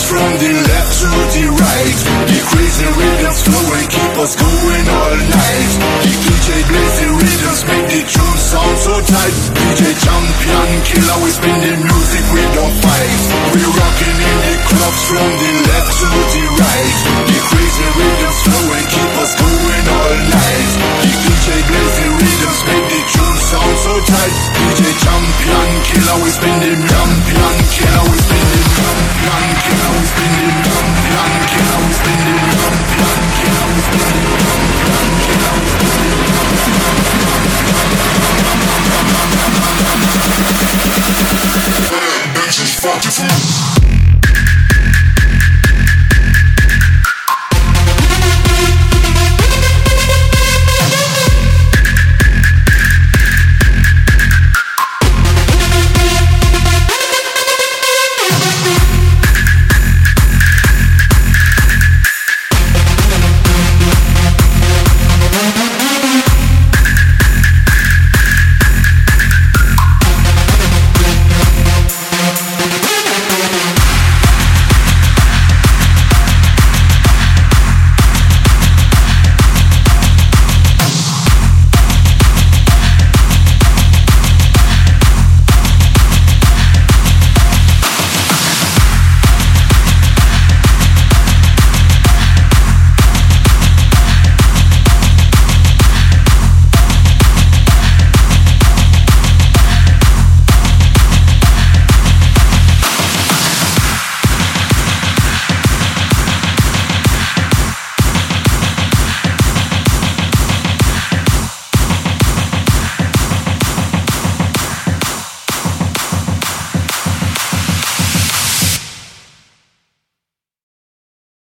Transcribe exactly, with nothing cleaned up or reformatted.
from the left to the right. The crazy rhythms flow and keep us going all night. The D J plays the rhythms, make the tune sound so tight. D J champion killer, we spin the music, we don't fight. We rocking in the clubs from the left to the right. The crazy rhythms flow and keep us going all night. The D J plays the rhythms, make the tune sound so tight. D J champion killer, we spin the champion killer, we spin the champion killer, we spin